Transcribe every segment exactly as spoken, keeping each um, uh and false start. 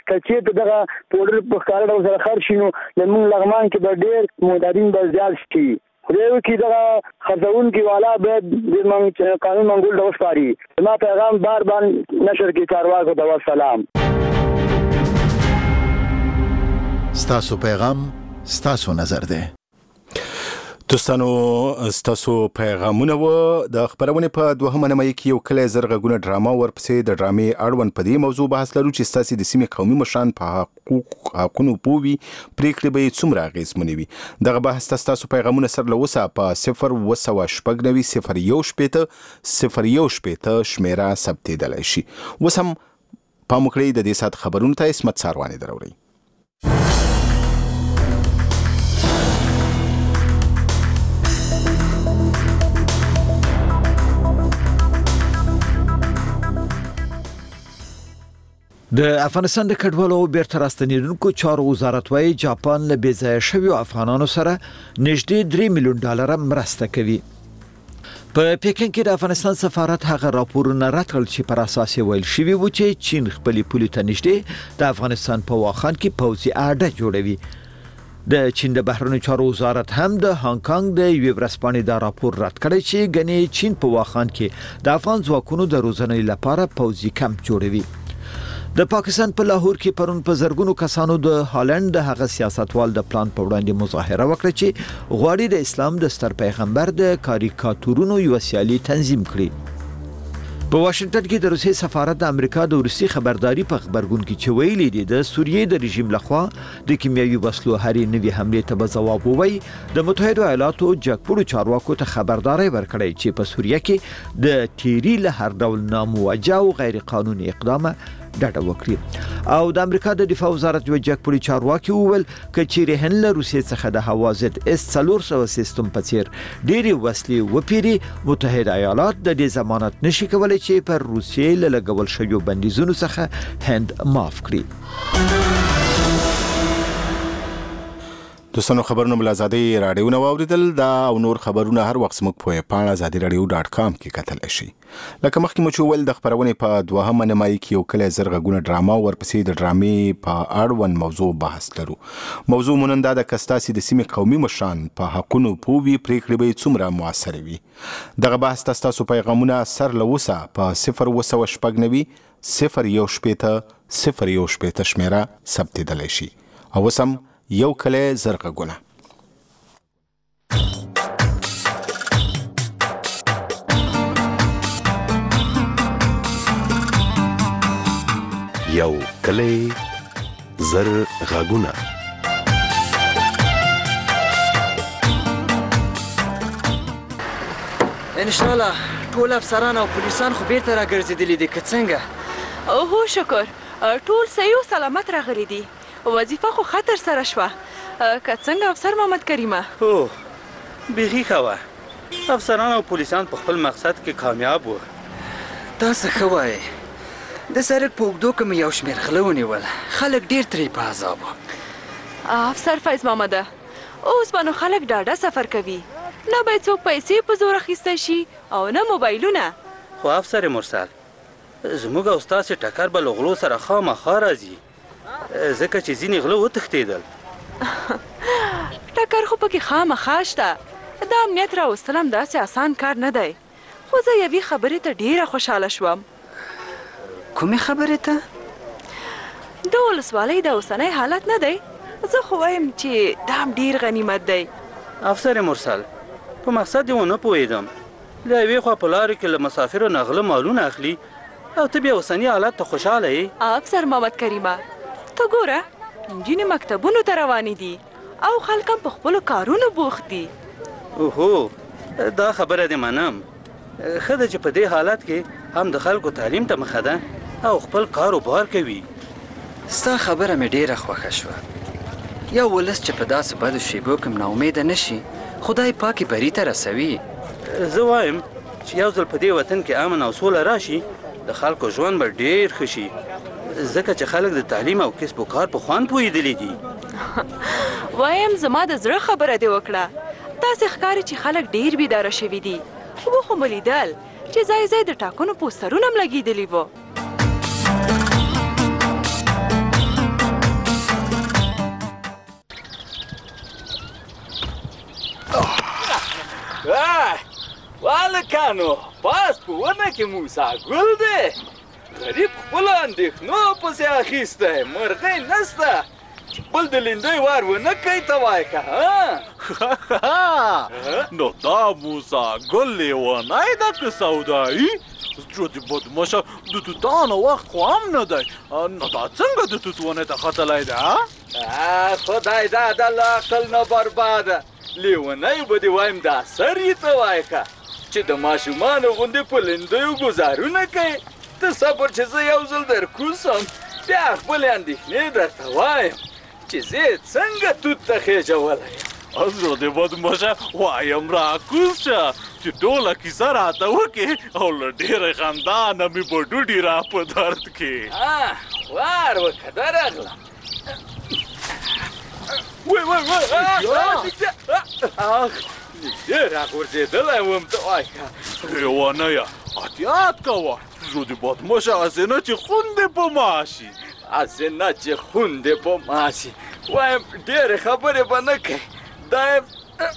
که چېرته دغه پوډر په ښکاره ډول سره خرڅ شي نو زموږ لغمان کې به ډېر معتادین به زیات شي. خدای وکړي دغه خرڅوونکي والا باید د قانون منګول ته وسپاري. زما پیغام بار بار نشر کې چارواکو ته وسلام. ستاسو پیغام ستاسو نظر دی. دوستانو ستاسو پیغامونه و د خبرونه په دوهمه نیمه کې یو کله زرغونه ډراما ورپسې د ډرامې اړوند په دې موضوع بحث لرو چې ستاسو د سیمې قومي مشران په حقوق حقونو پوي پریکړې به څومره اغیزمنې وي. دغه بحث تاسو پیغامونه سره لوسه په صفر وسو شپږ صفر یو شپېته صفر یو شپېته شمیره ثبتېدلی شي. اوس هم پام وکړئ د دې سات خبرونو ته اسمت ساروانی دروري. د افغانستان د کډوالو بیرته راستنیدونکو چارو وزارت وايي جاپان له بې ځایه شویو افغانانو سره نږدې درې میلیون ډالر مرسته کوي. په پیکن کې د افغانستان سفارت هغه راپورونه راټول چې پر اساس ویل شوی و چې چین خپل پولي ته نږدې د افغانستان په واخان کې پوځي اډه جوړوي. د چین د بهرنیو چارو وزارت هم د هانګ کانګ د یوې ورځپاڼې دا راپور رد کړی چې ګنې چین په واخان کې د افغان ځواکونو د روزنې لپاره پوځي کمپ جوړوي. د پاکستان په لاهور کې پرون په زرګونو کسانو د هالند د هغه سیاستوال د پلان په وړاندې مظاهره وکړه چې غواړي د اسلام د ستر پیغمبر د کاریکاتورونو یو سیالي تنظیم کړي. په واشنگټن کې د روسي سفارت د امریکا د روسي خبرداري په خبرګون کې چې ویلي دي د سوریې د رژیم لخوا د کیمیاوي وسلو هرې نوې حمله ته به ځواب ووایي. د متحده ایالاتو جګپوړو چارواکو ته خبرداري ورکړې چې په سوریه کې د تیری له هر ډول ناموجه او غیر قانوني اقدام ډاډه وکړي. او د امریکا د دفاع وزارت یو جګپوړي چارواکي وویل چې چیرې هن له روسیې څخه د هوا ضد اس څلور سوه سیستم په څیر ډېرې وسلې وپیري متحده ایالات د دې ضمانت نشي کولی چې پر روسیې له لګول شویو بندیزونو څخه هند معاف کړي. دوستانو خبرونه بل ازادي رادیو نو اوریدل دا او نور خبرونه هر وخت موږ په پاڼه ازادي رادیو ډاټ کام کې کتل شي. لکه مخکې مو چې ول د خبرونه په دوهمه نیمه کې یو کله زرغونه ډراما ورپسې د ډرامې په اړوند موضوع بحث لرو. موضوع مونږ دا د کستاسي د سیمې قومي مشران په حقونو پوي پریکړې به څومره موثر وي. دغه بحث تاسو پیغامونه سر لوسه په صفر وسو شپږ صفر یو شپېته صفر یو شپېته شمیره ثبتېدلی شي. او وسم یو کله زرغونه. یو کله زرغونه. ان شاء الله ټول افسران او پولیسان خو بیرته راګرځېدلي دي که څنګه؟ اوهو شکر ټول صحیح او سلامت راغلي دي. وظیفه خو خطر سره شوه که څنګه افسر محمد کریمه؟ هو بیخي ښه وه. افسران او پولیسان په خپل مقصد کې کامیاب وو. تاسو ښه وایئ. د سړک په اوږدو کې مې یو شمېر غله ونیول. خلک ډېر ترې په عذاب وو. افسر فیض محمده اوس به نو خلک ډاډه سفر کوي. نه باید څوک پیسې په زور اخیستی شي او نه موبایلونه. خو افسر مرسل زموږ او ستاسې ټکر به له غلو سره خامخا راځي ځکه چې ځینې غله وتښتېدل. ټکر خو پکې خامخا شته. د امنیت راوستل هم داسې اسان کار نه دی. خو زه یوې خبرې ته ډېره خوشحاله شوم. کومې خبرې ته؟ د ولسوالۍ د اوسنی حالت نه دی. زه خو وایم چې دا هم ډېر غنیمت دی. افسر مرسل په مقصد دې ونه پوهېدم. له یوې خوا په لارې کې له مسافرو نه غله مالونه اخلي او ته بیا اوسني حالت ته خوشحاله یې. افسر محمد کریمه ته ګوره نجونې مکتبونو ته روانې دي او خلک هم په خپلو کارونو بوخت دي. اوهو دا خبره دې منم. ښه ده چې په دې حالت کې هم د خلکو تعلیم ته مخه ده او خپل کاروبار کوي. ستا خبره مې ډېره خوښه شوه. یو ولس چې په داسې بدو شیبو کې ناامیده نشي خدای پاکي بري ته رسوي. زه وایم چې یو ځل په دې وطن کې امن او سوله راشي د خلکو ژوند به ډېر ښه شي ځکه چې خلک د تعلیم او کسب و کار په خوند پوهېدلي دي. وایم زما د زړه خبره دې وکړه. داسې ښکاري چې خلک ډېر بیداره شوي دي. خو خو مې لیدل چې ځای ځای د ټاکنو پوسټرونه هم لګېدلي وو. هلکانو پاس په ونه کې موسی ګل دی غریب خپلو اندېښنو پسې اخیستی مرغۍ نسته چې بل د لیندۍ وار ونه کوي ته وایې که نو دا موسی ګل لیونی ده که سودایي زړه دې بدمشه د توتانو وخت خو هم نه دی نو دا څنګه د توت ونې ته ختلی ده خدای دا د له عقل نه برباده لیونی به دې وایم دا سر یې ته وایې که چې د ماشومانو غوندې په لیندیو ګزارونه کوي ته صبر چې زه یو ځل در کوسم بیا خپلې اندېښنې درته وایم چې زه څنګه توت ته خېجولی یم زړه دې بدمشه وایم راکوز شه چې ټوله کیسه راته وکړې او له ډېرې خندانه مې به ډوډۍ را په درد کې وار وکړه درغلم وای وای وای اخ نږدې راغورځېدلی وم ته وایه لیونیه احتیاط کوه زړه دې بدمشه هسې نه چې خون دې په ما شي هسې نه چې خون دې په ما شي وایم ډېرې خبرې به نه کوې دا یم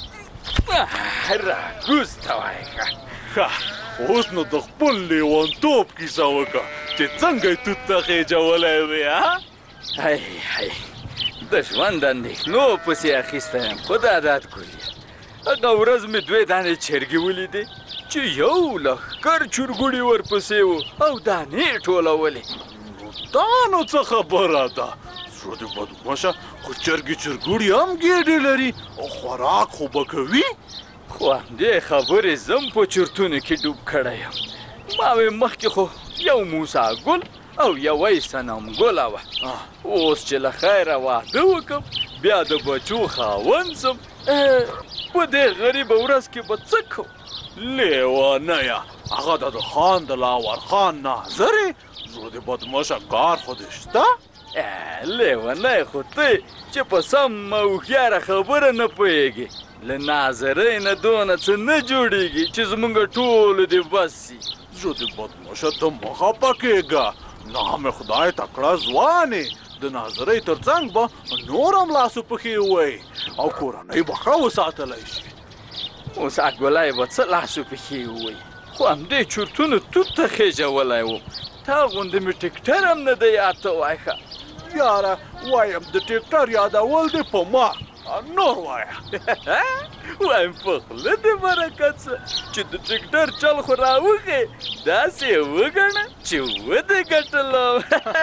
راکوز ته وایه ښه اوس نو د خپل لیونتوب کیسه وکړه چې څنګه یې توت ته خېجولی وې هی هی د ژوند اندېښنو پسې اخیستی یم خو دا داد ګلې هغه ورځ مې دوې دانې چرګې ولیدې چې یو لښکر چرګوړي ورپسې و او دانې ټولولې دا نو څه خبره ده زړه دې بدمشه خو چرګې چرګوړي هم ګېډې لري او خوراک خو به کوي خو همدې خبرې زم په چرتونو کې ډوب کړی یم ما وې مخکې خو یو موسی ګل او یوه صنم ګله وه اوس چې له خیره واده وکړم بیا د بچو خاوند سم په دې غریبه ورځ کې به څه کوم لیونیه هغه د خان د لاور خان ناظرې زړه دې بدمشه کار خو دې شته لیونی خو ته چې په سمه هوښیاره خبره نه پوهېږې له ناظرۍ نه دونه څه نه جوړېږي چې زمونږ ټولو دې بس سي زړه دې بدمشه ته مه خفه کېږه نه مې خدای تکړه ځوانې د ناظرۍ تر څنګ به نور هم لاسو پښې ووایي او کورنۍ به ښه وساتلی شي موسی ګولی به څه لاسو پښې ووایي خو همدې چرتونو توت ته خېجولی وم تا غوندې مې ټکټر هم نه دی یاد ته وایه ښه یاره وایم د ټکټر یادول دې په ما نور وایه وایم په خوله دې برکت څه چې د ټکټر چل خو راوښې داسې یې وګڼه چې ودې ګټلم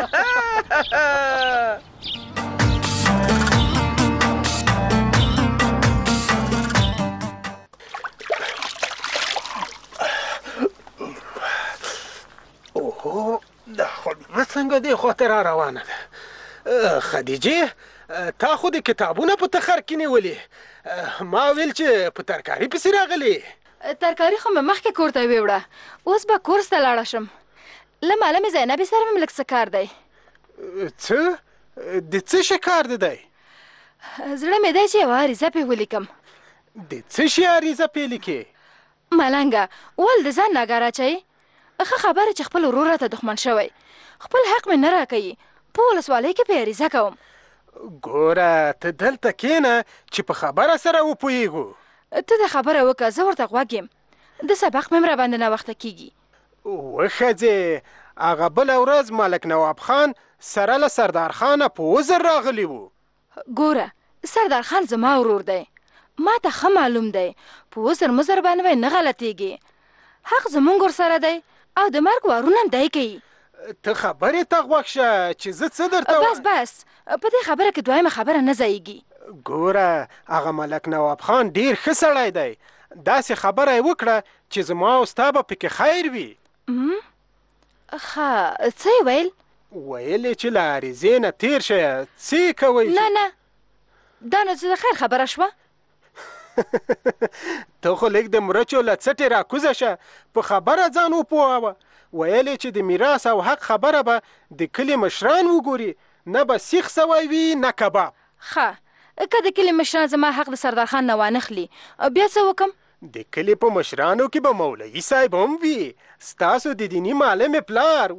اوهو دا خو څنګه دې خواته را روانه ده خدیجې تا خو د کتابونه په تخر کې نیولې ما ویل چې په ترکاري پسې راغلې ترکاري خو مې مخکې کور ته ویوړه اوس به کورس ته لاړه شم له معلمې زینبې سره مې لږ څه کار دی څه د څه شي کار دی دی زړه مې دی چې یوه عریضه پې ولیکم د څه شي عریضه پې لیکې ملنګه ول د ځان ناګار اچوي ښه خبره چې خپل ورور راته دښمن شوی خپل حق مې نه راکوي په ولسوالۍ کې پې عریضه کوم ګوره ته دلته کښېنه چې په خبره سره وپوهېږو ته د خبره وکړه زه ورته غوږ یم د سبق مې هم راباندې ناوخته کېږي وښځې هغه بله ورځ ملک نواب خان سره له سردار خانه په وزر راغلی و ګوره سردار خان زما ورور دی ما ته ښه معلوم دی په وزر مزر باندې به نه غلطېږي حق زمونږ ورسره دی او د مرګ وارونه هم دی کوي ته خبرې ته غوږ شه چې زه څه درته بس بس په دې خبره کې دویمه خبره نه ځایږي ګوره هغه ملک نواب خان ډېر ښه سړی دی داسې خبره یې وکړه چې زما او ستا به پکې خیر وي ښه څه یې ویل ویل یې چې له عریضې نه تېر شه څه یې کوئ نه نه دا نو څه د خیر خبره شوه ته خو لږ د مرچو له څټې راکوزه شه په خبره ځان وپوهوه ویل یې چې د میراث او حق خبره به د کلي مشران وګوري نه به سیخ سوی وي نه کباب ښه که د کلي مشران زما حق د سردار خان نه وانخلي بیا څه وکم د کلي په مشرانو کې به مولوي صاحب هم وي ستاسو د دیني معلم پلار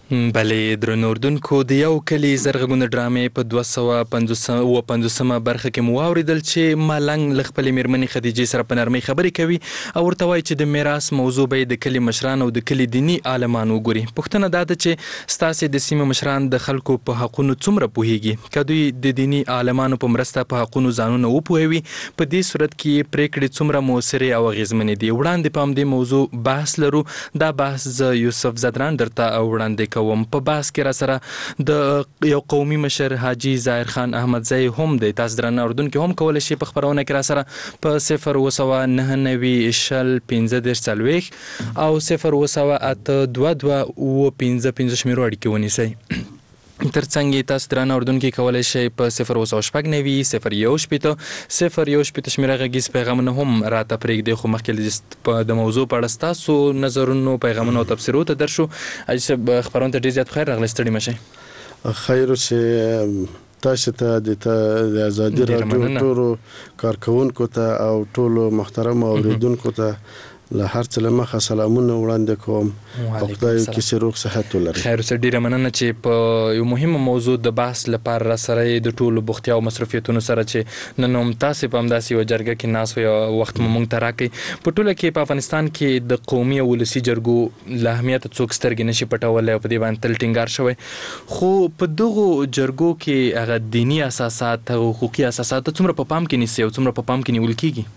بلې درنو اردوونکو د یو کلي زرغونه ډرامې په دوه سوه اووه پنځوسمه برخه کې مو واورېدل چې ملنګ له خپلې مېرمنې خدیجې سره په نرمۍ خبرې کوي او ورته وایي چې د میراث موضوع به یې د کلي مشران او د کلي دیني عالمان وګوري. پوښتنه دا ده چې ستاسې د سیمې مشران د خلکو په حقونو څومره پوهیږي؟ که دوی د دیني عالمانو په مرسته په حقونو ځانونه وپوهوي په دې صورت کې پریکړې څومره مؤثرې او اغېزمنې دي؟ وړاندې په همدې موضوع بحث لرو. دا بحث زه یوسف زدران درته وړاندې کوم. په بحث کې را سره د یو قومي مشر حاجي ظاهر خان احمدزی هم دی. تاسو درنه اردوونکو هم کولی شئ په خپرونه کې را سره په صفر اووه سوه نهه نوي شل پنځه دېرش څلوېښت او صفر اووه سوه اته دوه دوه اووه پنځه پنځه شمېرو اړیکې ونیسئ. ترڅنګ یې تاسو درانه اردوونکي کولی شئ په صفر اووه سوه شپږ نوي صفر یو شپېته صفر یو شپېته شمېره غږیز پیغامونه هم راته پرېږدئ. خو مخکې د موضوع په اړه ستاسو نظرونو پیغامونو او تبصرو ته در شو. حاجي صاحب خپرونه ته ډېر زیات بخیر راغلی، ستړي مه شئ. خیر اوسې. تاسو ته د ازادي راډیو ټولو کارکوونکو ته او ټولو محترمو اورېدونکو ته له هر څه له مخه سلامونه وړاندې کوم او خدای کیسې روغ صحت ولري. خیر اوسه. ډېره مننه چې په یو مهمه موضوع د بحث لپاره را سره د ټولو بوختیا او مصروفیتونو سره چې نن هم تاسې په همداسې یوه جرګه کې ناست وئ او وخت مو موږ ته راکړئ. په ټوله کې په افغانستان کې د قومي او ولسي جرګو له اهمیته څوک سترګې نشي پټولی او په دې باندې تل ټینګار شوی. خو په دغو جرګو کې هغه دیني اساسات او حقوقي اساسات څومره په پام کې نیسي او څومره په پام کې نیول کېږي؟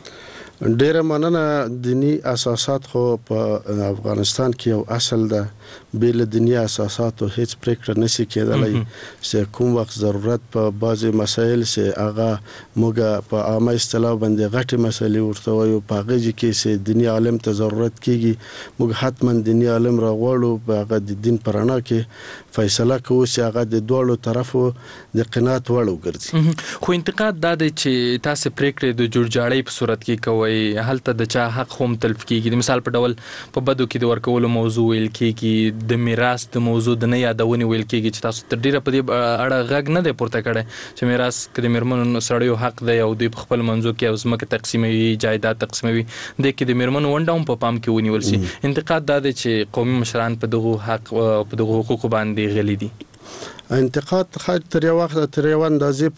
ډیره مننه. دینی اساسات خو په افغانستان کې یو اصل ده. بې له دینی اساساتو هیڅ پریکړه نشي کېدلی چې کوم وخت ضرورت په بعضې مسایل چې هغه موږ په عامه اصطلاح باندې غټې مسایلې ورته وایو، په هغې کې چې دیني عالم ته ضرورت کېږي موږ حتما دیني عالم راغواړو، په هغه د دین په رڼا کې فیصله کوو چې هغه د دواړو طرفو د قناعت وړ وګرځي. خو انتقاد دا دی چې تاسې پریکړې د جوړجاړۍ په صورت کې کوئ، هلته د چا حق هم تلف کېږي. د مثال په ډول په بدو کې د ورکولو موضوع ویل کېږي، د میراث د موضوع د نه یادونې ویل کېږي چې تاسو تر ډېره په دې اړه غږ نه دی پورته کړی چې میراث که د مېرمنو سړیو حق دی او دوی په خپل منځو کې او ځمکه تقسیموي، جایداد تقسیموي، دې کې د مېرمنو ونډه هم په پام کې ونیول شي. انتقاد دا دی چې قومي مشران په دغو حق په دغو حقوقو باندې غلي دي. انتقاد خاص تر یو وخت تر یو اندازې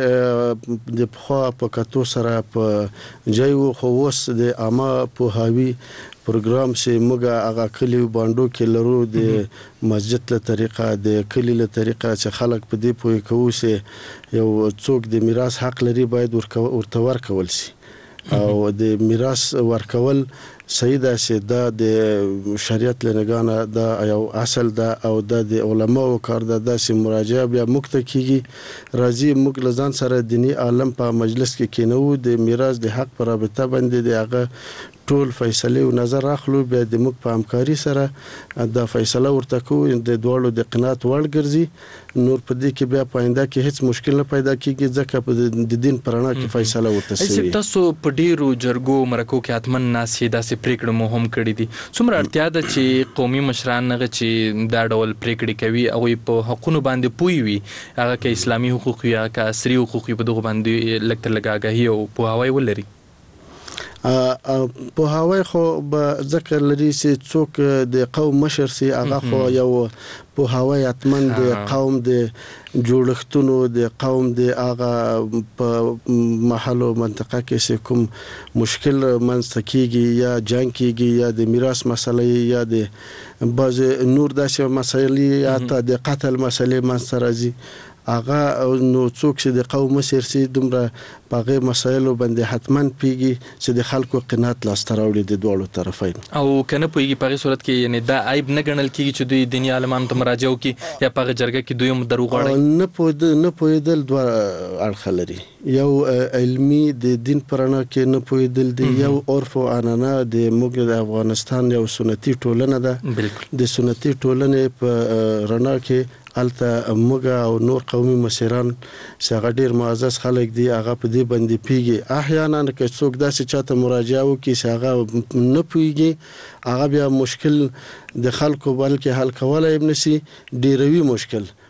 پورې د پخوا په کتو سره په ځای وو، خو اوس د عامه پوهاوي پروګرام چې موږ هغه کلي بانډو کې لرو د مسجد له طریقه د کلي له طریقه چې خلک په دې پوهې کوو چې یو څوک د میراث حق لري باید ورته ورکول شي او د میراث ورکول صحیح ده چې دا د شریعت له نګاه دا یو اصل ده او دا د علماو کار ده. داسې مراجعه بیا موږ ته کېږي، راځي موږ له ځان سره دیني عالم په مجلس کې کېنوو، د میراث د حق په رابطه باندې د هغه ټول فیصلې او نظر اخلو، بیا د موږ په همکاري سره دا فیصله ورته کوو د دواړو د قناعت وړ ګرځي. نور په دې کې بیا په آینده کې هیڅ مشکل نه پیدا کېږي ځکه په د دین په رڼا کې فیصله ورته شوې. تاسو په ډېرو جرګو مرکو کې حتمن ناست یې، داسې پریکړې مو هم کړي دي. څومره اړتیا ده چې قومي مشران هغه چې دا ډول پریکړې کوي هغوی په حقونو باندې پوه وي، هغه که اسلامي حقوق وي که عصري حقوق وي، په دغو باندې لږ تر لږه آګاهي او پوهاوی ولري؟ پوهاوی خو به ذکر لري چې څوک د قوم مشر سي هغه خو یو پوهاوی حتمن د قوم د جوړښتونو د قوم د هغه په محل او منطقه کې چې کوم مشکل منځته کېږي یا جنګ کېږي یا د میراث مسلې یا د بعض نور داسې مسایل یا حتی د قتل مسلې منځته راځي، هغه نو څوک چې د قوم مشر سي دومره په هغې مسایلو باندې حتماً پوهېږي چې د خلکو قناعت لاسته راوړي د دواړو طرفین. او که نه پوهېږي په هغې صورت کې یعنې دا عیب نه ګڼل کېږي چې دوی دیني عالمانو ته مراجعه وکړي یا په هغه جرګه کې دوی هم در وغواړي؟ نه پوهېدل نه پوهېدل دوه اړخه لري. یو علمي د دین په رڼا کې نه پوهېدل دي، یو عرف او عنعنه د موږ د افغانستان یو سنتي ټولنه ده. د سنتي ټولنې په رڼا کې هلته موږ او نور قومي مشران چې هغه ډېر معزز خلک دي هغه په دې باندې پوهېږي. احیانا که څوک داسې چاته مراجعه وکړي چې هغه نه پوهېږي هغه بیا مشکل د خلکو بلکې حل کولی هم نشي، ډېروي مشکل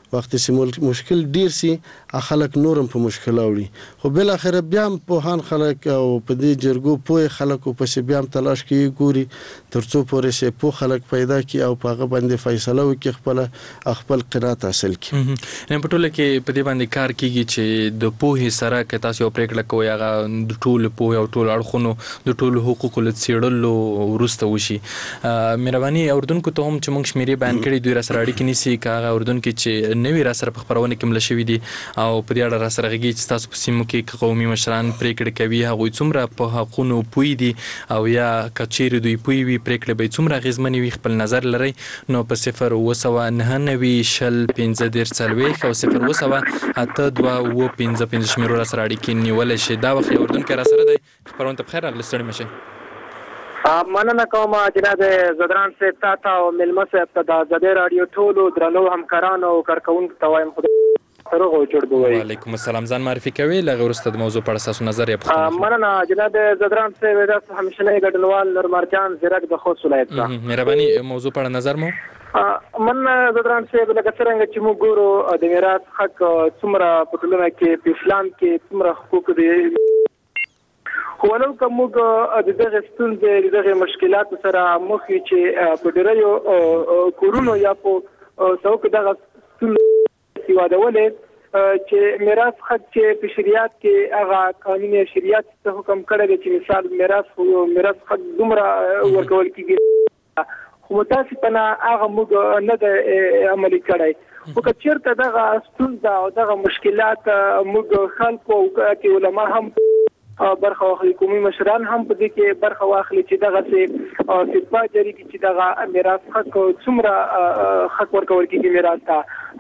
وخت چې مشکل ډیر سي خلک نورم په مشکل اوړي خو بل اخر بیا هم په هان خلک او په دې جرګو په خلکو په سی بیا هم تلاش کوي ګوري ترڅو پورې سي په خلک پیدا کی او پاغه باندې فیصله وکړي خپل خپل قرات حاصل کی نه په ټوله کې په دې باندې کار کیږي چې د پوهې سره کې تاسو پریکړه کوی هغه د ټول پوهې او ټول اړخونو د ټول حقوقو له څیړلو ورسته وشي مهرباني اوردونکو ته هم چې موږ شمیرې بیان کړي دوی را سره اړیکې نیسي کاغه اوردونکو چې نوی را سره په خبرونه کې مل شوې دي او په دې اړه را سره غږی چې تاسو په سیمو کې قومي مشران پریکړه کوي هغه څومره په حقوقو پوي دي او یا کچېر دوی پوي وي پریکړه به څومره غیزمنې وي خپل نظر لري نو په صفر و سوا نه نوي شل پنځه ډیر څلوي او صفر و سوا اته دوه و پنځه پنځه شمیرو را سره اړیکې نیول شي دا وخت اوردونکو را سره دی خبرونه ته بخیر اغلی ستړي مشه مننه کوم جناب زدران صاحب تاسو او ملمه صاحب ته د زده رادیو ټولو درنو همکارانو او کارکونکو ته وایم خدای سره جوړ دوی وعلیکم السلام ځان معرفي کوي لغه ورسته د موضوع په اړه تاسو نظر یې په مننه جناب زدران صاحب تاسو همیشه نه ګډنوال نورمرجان زیرک د خوست ولایت څخه مهرباني موضوع په اړه نظر مو من زدران صاحب لکه څنګه چې موږ ګورو د میراث حق څومره په ټولنه کې په اسلام کې څومره حقوق دي خو ولو کوم موږ د دغه ستونزې د دغه مشکلات سره مخ چې په ډیرو کورونو یا په څوک دغه ستونزې وادولې چې میراث حق چې په شریعت کې هغه قانوني شریعت څخه حکم کړی دی چې مثال میراث میراث حق دومره ورکول کیږي خو متاسفانه هغه موږ نه د عملي کړی خو که چېرته دغه ستونزه او دغه مشکلات موږ خلکو او کې علما هم برخه واخلي قومي مشران هم په دې کې برخه واخلي چې دغه څه فتوا جاری کړي چې دغه میراث حق څومره حق ورکول کیږي میراث ته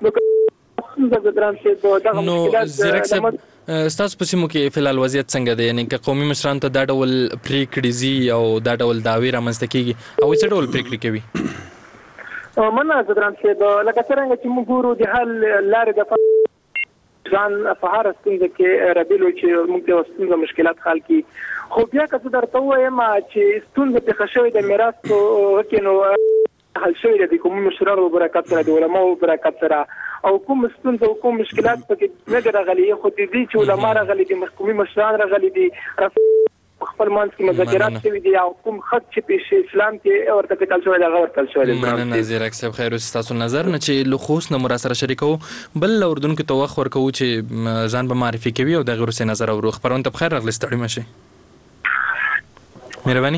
نو زیرک صاحب ستاسو په سیمو کې فلحال وضعیت څنګه دی یعنی که قومي مشران ته دا ډول پریکړې زی او دا ډول دعوی رامنځته کیږي او څه ډول پریکړې کوي مننه زدران صاحب لکه څنګه چې موږ ګورو د حل لارې د ځان په هر ستونزه کې رابلو چې موږ د ستونزو مشکلات حل کی خو بیا که څه درته وایم چې ستونزه په خښوي د میراث کې نو حل شوی د کومو مشرانو برکت سره د علماو برکت سره او کوم ستونزه او کوم مشکلات پکې نه راغلي خو دې چې علما راغلي دي محکومي مشران راغلي دي خپل مانس کې مذاکرات شوي دي او کوم خط چې په اسلام کې ورته کتل شوی دی هغه ورته شوی دی مننه زیرک صاحب خیر تاسو نظر نه چې لخص نه مر سره شریکو بل اردوونکو ته وخت ورکو چې ځان به معرفي کوي او د غیر سره نظر او خبرونه ته بخیر راغلی ستړي مشه مهرباني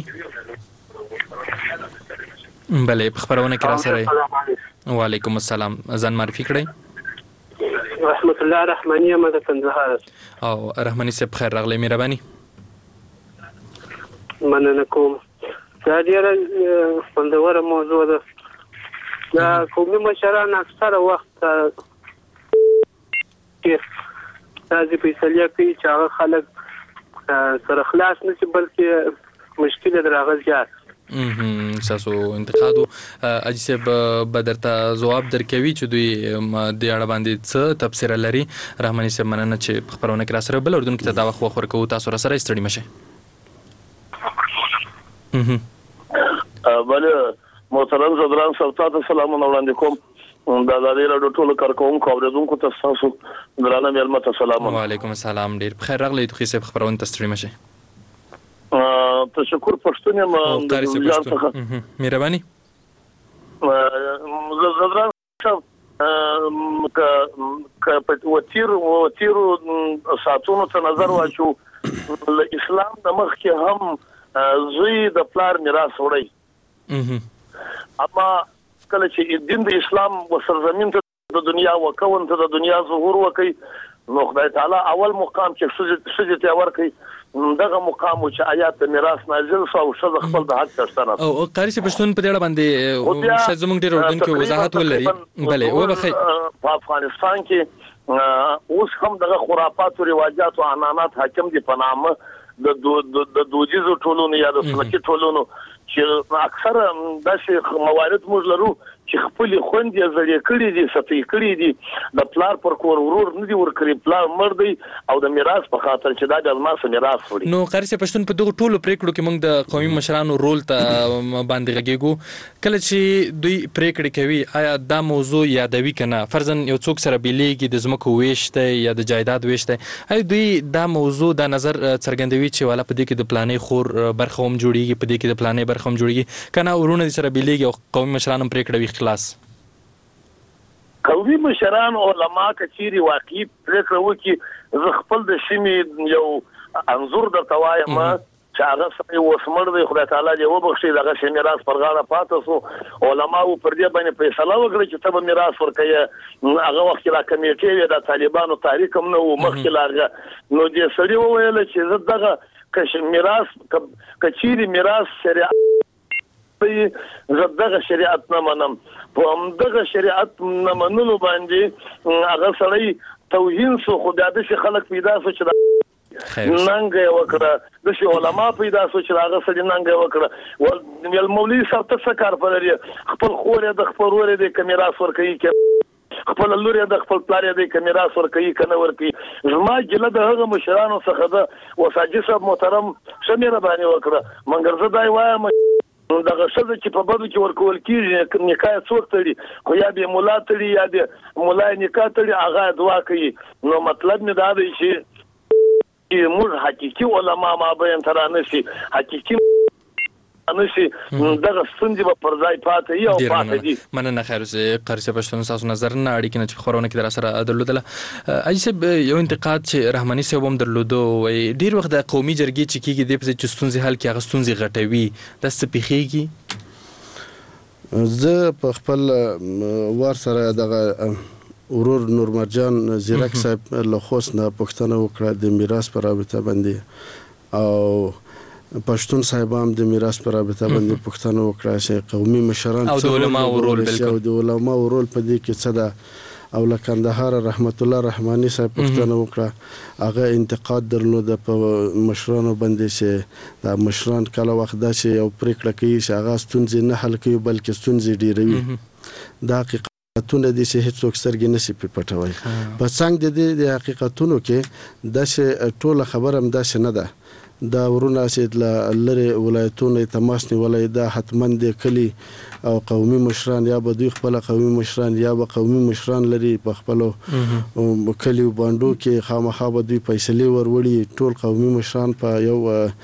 بله خبرونه کې را سره وعلیکم السلام ځان معرفي کړئ رحمت الله رحماني مده کندهار او رحماني صاحب خیر راغلی مهرباني مننه کوم دا ډیره خوندوره موضوع ده دا قومي مشران اکثره وخت کې تاسو فیصله کوي چې هغه خلک سره خلاص نشي بلکې مشکل دراغه زیات تاسو انتقادو اجسب بدرته جواب درکوي چې دوی د اړه باندې څه تفسیر لري رحماني صاحب مننه چې خبرونه کې را سره بل اردن کې دا وخت ورکو تاسو را سره ستړي مشه بله محترم زدران صاحب تاسو سلامونه وړاندې کوم دا د راډیو ټولو کارکونکو اوریدونکو ته تاسو درانه مېلمه ته سلام وعلیکم السلام ډیر بخیر راغلی دوی صاحب خبرونه تستړي مشه تشکر پښتون یم د ځان څخه مهرباني زدران صاحب ک په وتیر وتیر ساتونو ته نظر واچو اسلام د مخ کې هم زوی د پلار میراث وړي اما کله چې دین د اسلام وسرزمین ته د دنیا وکون ته د دنیا ظهور وکي نو خدای تعالی اول مقام چې سجده ته ورکي دغه مقام چې آیات د میراث نازل شو او شذ خپل د حق ترسره او قاری چې پښتون په دې اړه باندې شاید زموږ ډیر اردن کې وضاحت ولري بله و بخیر په افغانستان کې اوس هم دغه خرافات او رواجات او عنانات حاکم دي په نامه د د دودیزو ټولونو یا د سنتي ټولونو چې اکثر داسې موارد موږ لرو چې خپل خوندې زړې کړې دي سطحي کړې دي د پلار پر کور ورور نه دی ورکړي پلار مړ دی او د میراث په خاطر چې دا د ماسه میراث وړي. نو قاری صاحب پښتون په دغه ټولو پریکړو کې موږ د قومي مشرانو رول ته باندې غږیږو کله چې دوی پریکړې کوي آیا دا موضوع یادوي کنه فرضاً یو څوک سره بیلیږي د ځمکو ویش دی یا د جایداد ویش دی آیا دوی دا موضوع دا نظر څرګندوي چې والا په دې کې د پلانې خور برخه هم جوړیږي په دې کې د پلانې برخه هم جوړیږي کنه ورونه سره بیلیږي او قومي مشران هم پریکړه وی خلاص. قومي مشران علما کچيري واقعي پریکړه وکړي زه خپل د شمې یو انظور درته وایم چې هغه سړی وسمړ دی خدای تعالی دې وبخښي دغه شی میراث پر غاړه پاتې سو علما و پر دې باندې فیصله وکړي چې ته به میراث ورکړې هغه وخت لا کمیټې وي د طالبانو تاریخ هم نو مخکې لارغه نو دې سړی وویل چې زه دغه کش میراث کچيري میراث شریعت زه دغه شریعت نه منم په همدغه شریعت نه منلو باندې هغه سړی توهین سو خدای دې خلک پیدا سو چې ننګ وکړه د شي علما پیدا سو چې هغه سړی ننګ وکړه ول مولوی صاحب ته څه کار پر لري خپل خور د خپل ور د کمیراس ور کوي کې خپل لور د خپل پلار د کمیراس ور کوي کنه ور کوي زما جله د هغه مشرانو څخه ده وساجي صاحب محترم شمیر باندې وکړه منګر زه دای وایم دغه شذ چې په بدو کې ورکول کیږي نکاح څوک تړي خو یا به مولا تړي یا به مولا نکاح تړي هغه دعا کوي نو مطلب نه دا دی چې موږ حقيقي علما ما بیان ترانه شي حقيقي انشي دغه ستونزې په پرځای پاتې یو پاتې دي. مننه خیر زه قاری صاحب پښتون تاسو نظر نه اړیکې نه چې خبرونه کې در سره درلودله اجسب یو انتقاد چې رحماني صاحب هم درلودو وای ډیر وخت د قومي جرګې چې کیږي د پځ چې ستونزې حل کې هغه ستونزې غټوي د سپیخيږي. زه په خپل وار سره دغه ورور نور مرجان زیرک صاحب له خوست نه پښتنه وکړه د میراث پر رابطه باندې او پښتون صاحبام د میراث پر رابطه باندې پښتنه وکړه چې قومي مشران او د علماء رول بالکل د علماء رول په دې کې څه ده او لکندهار رحمت الله رحماني صاحب پښتنه وکړه هغه انتقاد درلود په مشرانو باندې چې دا مشران کله وخت دا چې یو پریکړه کوي چې هغه ستونزې نه حل کوي بلکې ستونزې ډیروي دا حقیقتونه دي چې هیڅوک سرګې نشي پټوي په څنګه د دې حقیقتونو کې د ټوله خبره هم دا نه ده دا ورونه چې د لری ولایتونو تماس نیولای دا حتمن د کلی او قومي مشران یا به دوی خپل قومي مشران یا به قومي مشران لري په خپل کلی باندو کې خامخا به دوی فیصله وروړي ټول قومي مشران په یو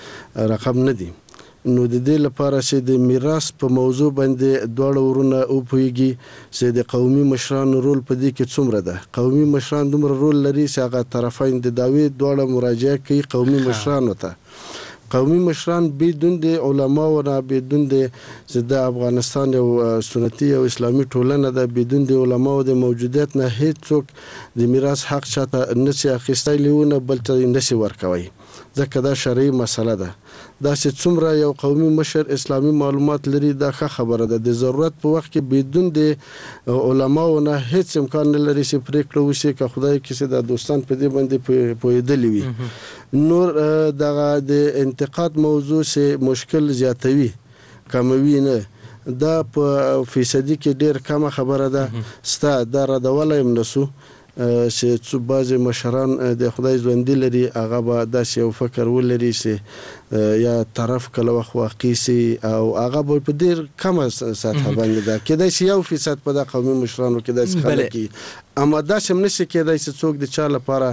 رقم نه دي نو د دې لپاره چې د میراث په موضوع باندې دواړه ورونه او پويږي چې د قومي مشران رول په دې کې څومره ده قومي مشران دومره رول لري چې هغه طرفین د داوی دواړه مراجعه کوي قومي مشرانو ته قومي مشران بدون د علما او نه بدون د د افغانستان او سنتي او اسلامي ټولنه د بدون د علما او د موجودیت نه هیڅوک د میراث حق چاته نشي اخیستای لیونه بلته نشي ورکوي ځکه دا شرعي مسله ده دا چې څومره یو قومي مشر اسلامي معلومات لري دا ښه خبره ده د ضرورت په وخت کې بدون د علماو نه هیڅ امکان نه لري چې پریکړه وشي که خدای کسی د دوستان په دې باندې پوهېدلی وي نور دغه د انتقاد موضوع چې مشکل زیاتوي کموي نه دا په فیصدي کې ډیر کمه خبره ده ستا دا ردولی هم نسو چې څو بعضې مشران د خدای ژوندي لري هغه به داسې یو فکر ولري چې یا طرف کله وخت واقع سي او هغه به په ډېر کمه سطحه باندې ده کېدای شي یو فیصد په دا قومي مشرانو کې داسې خلک وي اما داسې هم نشي کېدای چې څوک د چا لپاره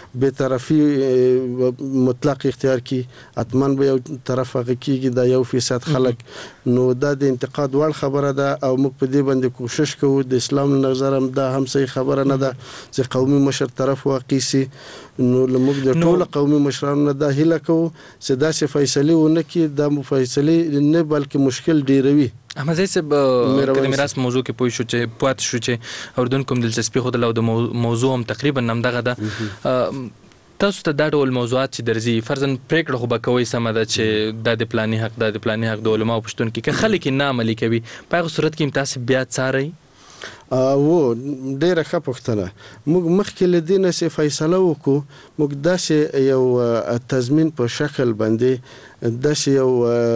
بېطرفي مطلق اختیار کړي حتما به یو طرف هغه کېږي دا یو فیصد خلک نو دا د انتقاد وړ خبره ده او موږ په دې باندې کوشش کوو د اسلام نظر هم دا هم صحیح خبره نه ده چې قومي مشر طرف واقع سي نو لموږ د ټول قومي مشرانو نه دا هیله کوو چې داسې فیصله ونه کړي دا فیصله نه بلکې مشکل ډیروي احمد زئی صاحب د میراث موضوع کې پوه شو چې پات شو چې اردوونکو دلچسپي خو د موضوع هم تقریبا همدغه ده تاسو ته دا ډول موضوعات چې درځي فرضاً پریکړه خو به کوئ سمه ده چې دا د پلاني حق دا د پلاني حق د علماو پښتون کې که خلک یې نه عملي کوي په هغه صورت کې هم تاسو بیا څارئ او ډیره ښه پوښتنه. موږ مخکې له دې نه چې فیصله وکړو موږ داسې یو تضمین په شکل باندې داسې یو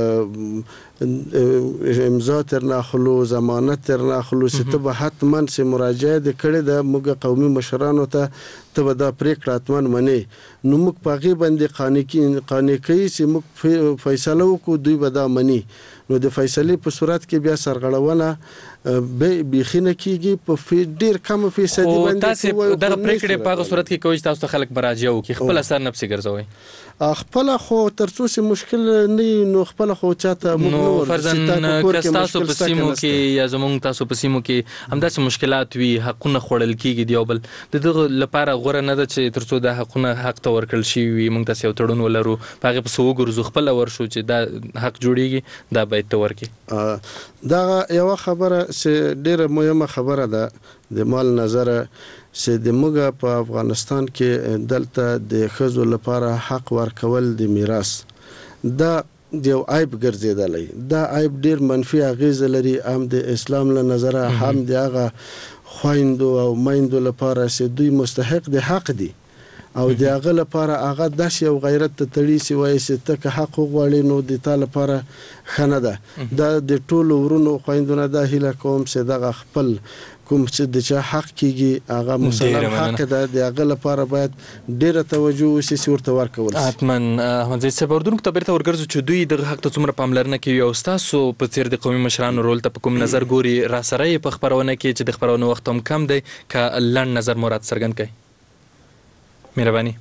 امضا تر ناخلو ضمانت تر ناخلو چې ته به حتما چې مراجعه دې کړې ده موږ قومي مشرانو ته ته به دا پرېکړه حتما منې نو موږ په هغې باندې قانع کوي چې موږ فیصله وکړو دوی به دا مني. نو د فیصلې په صورت کې بیا سرغړونه بیخي نه کېږي په ډېر کم فیصدي باندې. تاسې دغه پرېکړې په هغه صورت کې کوئ چې تاسو ته خلک مراجعه وکړي خپل اثر نفسي ګرځوئ خپله خو تر څو چې مشکل نه وي نو خپله خو چاته موږ نو فرضاً که ستاسو په سیمو کې یا زموږ تاسو په سیمو کې همداسې مشکلات وي حقونه خوړل کېږي د یو بل د دغه لپاره غوره نه ده چې تر څو دا حقونه حق ته ورکړل شوي وي موږ تاسې یو تړون ولرو په هغې پسې وګرځو خپله ورشو چې دا حق جوړېږي دا باید ته ورکړي. دغه یوه خبره چې ډېره مهمه خبره ده د مال نظره چې د موږ په افغانستان کې دلته د ښځو لپاره حق ورکول د میراث دا یو عیب ګرځېدلی. دا عیب ډېر منفي اغېزه لري هم د اسلام له نظره هم د هغه خویندو او میندو لپاره چې دوی مستحق د حق دي او د هغه لپاره هغه داسې یو غیرت ته تړي چې وایي چې ته که حق وغواړې نو د تا لپاره ښه نه ده. دا د ټولو ورونو خویندو نه دا هیله کوم چې دغه خپل کوم چې د چا حق کېږي هغه مسلم حق ده د هغه لپاره باید ډېره توجه وشي چې ورته ورکول شي. حتما احمدزی صاحب اردن ته بیرته ورګرځو چې دوی دغه حق ته څومره پاملرنه کوي او ستاسو په څېر د قومي مشرانو رول ته په کوم نظر ګوري را سره یې په خپرونه کې چې د خپرونې وخت هم کم دی که لنډ نظر مراد څرګند کړئ. مهرباني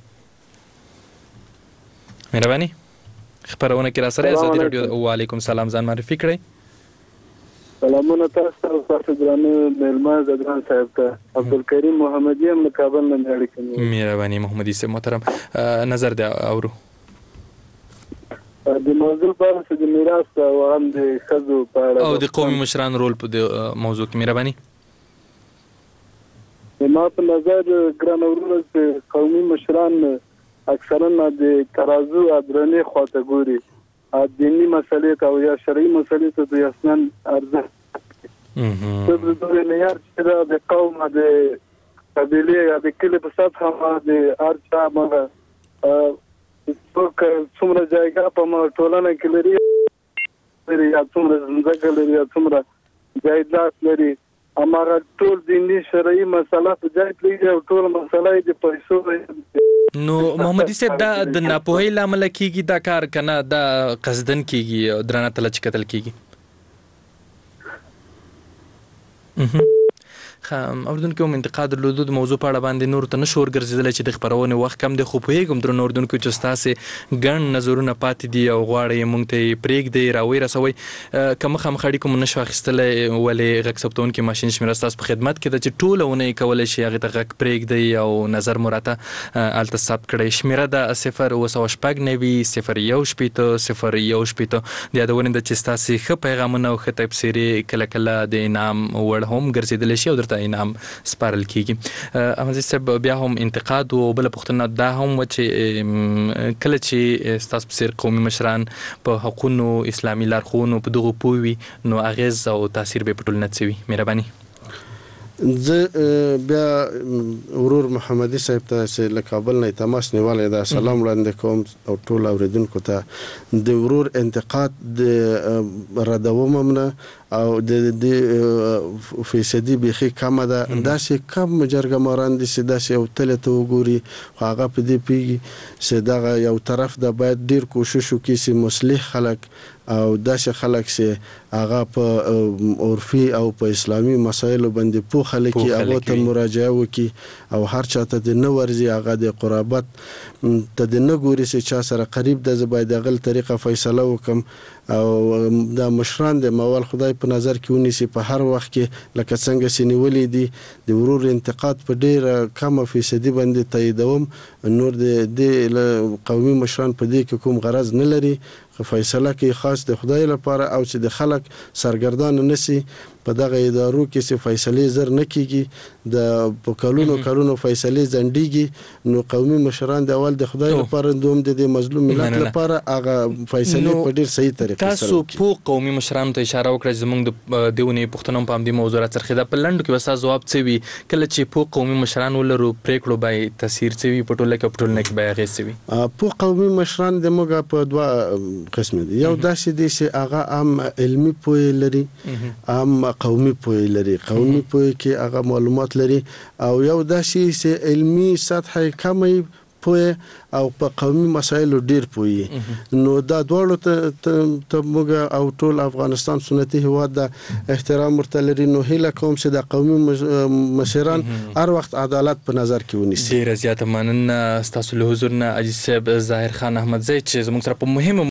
مهرباني خبرونه کې را سره ازادي رادیو. وعلیکم سلام ځان معرفي کړئ. سلامونه تاسو ته تاسو درانه مېلمه زدران صاحب ته عبدالکریم محمدی هم کابل نه اړیکه کوي. مهرباني محمدي صاحب محترم نظر دی اورو د موضوع په اړه د میراث او هم د ښځو په اړه او د قومي مشران رول په موضوع کې مهرباني. ما په نظر ګران اورونه چې قومي مشران اکثرا د ترازو ادرنې خواته ګوري دینی مسئلې ته او یا شرعي مسئلې ته د اسنان ارزښت څه د دوی معیار چې د قوم د قبیلې یا د کلي په سطحه د هر چا باندې څوک څومره ځایګه په ټولنه کې لري یا څومره ځمکه لري یا څومره جایداد لري امر ټول دینی شرعي مسله په ځای کې او ټول مسله د پیسو. نو محمدي صاحب دا د ناپوهۍ له امله کېږي دا کار که نه دا قصدن کېږي درانه تله چې کتل کېږي؟ اردوونکو هم انتقاد درلودو د موضوع په اړه باندې نورو ته نشو ورګرځېدلی چې د خپرونې وخت کم دی خو پوهېږم درنو اردوونکو چې ستاسې ګڼ نظرونه پاتې دي او غواړئ موږ ته یې پرېږدئ راوی رسوئ که مخامخ اړیکو مو نشو اخیستلی ولې غږ ثبتوونکي ماشین شمېره ستاسو په خدمت کې ده چې ټوله اونۍ کولی شي هغې ته غږ پرېږدئ او نظر مو راته هلته ثبت کړئ. شمېره ده صفر اوه سوه شپږ نوي صفر یو شپېته صفر یو شپېته. د یادونې ده چې ستاسې ښه پیغامونه او ښه تبصرې کله کله د انعام وړ هم ګرځېدلی شي او درته انعام سپارل کېږي. احمدزی صاحب بیا هم انتقاد او بله پوښتنه دا هم وه چې کله چې ستاسو په څېر قومي مشران په حقونو اسلامي لارښوونو په دغو پوه وي نو اغېز او تاثیر به یې په ټولنه څه وي؟ مهرباني. زه بیا ورور محمدي صاحب ته چې له کابل نه تماس نیولی دا سلام وړاندې کوم او ټول اوریدونکو ته د ورور انتقاد د ردوم هم نه او د فیصدي بیخي کمه ده. داسې کم جرګه ماران دي چې داسې یو تلې ته وګوري خو هغه په دې پوهېږي چې دغه یو طرف ده باید ډېر کوشش وکړي چې مصلح خلک او داسې خلک چې هغه په عرفي او په اسلامي مسایلو باندې پوه خلک یې هغو ته مراجعه وکړي او هر چا ته د نه ورځي هغه د قرابت ته د نه ګوري چې چا سره قریب ده زه باید هغه طریقه فیصله وکړم او دا مشران د موال خدای په نظر کې ونیسي په هر وخت کې لکه څنګه چې نیولې دي د ورور انتقاد په ډېره کمه فیصدي باندې تاییدوم. نور د قومي مشران په دې کې کوم غرض نه لري فیصله کوي خاص د خدای لپاره او چې د خلک سرګردان نسی په دغه ادارو کې چې فیصلې زر نه کیږي د په کلونو کلونو فیصلې ځنډيږي نو قومي مشران د اول د خدای لپاره دوم د مظلوم ملت لپاره هغه فیصلې په ډیر صحیح طریقې سره تاسو په قومي مشرانو ته اشاره وکړه زموږ د دیونی پښتنو په دې موضوع راڅرخه د پلند کې وسه جواب څه وی کله چې په قومي مشران ولرو پریکړو به تاثیر څه وی په ټوله کې په ټوله کې به هغه څه وی په قومي مشران د موږ په دوه قسم دي یو داسې دي چې هغه عام علمي پوهه لري عام قومي پوهه لري قومي پوهه کې هغه معلومات لري او یو داسې چې علمي سطح کمي پوهه او په قومي مسایلو ډیر پوهه نو دا دواړو ته موږ او ټول افغانستان سنتي هواد د احترام ورته لري نو هیله کوم چې د قومي مشران هر وخت عدالت په نظر کې ونیسي. ډیر زیاته مننه تاسو له حضور نه اجي صاحب ظاهر خان احمد زئی چې زموږ سره په مهمه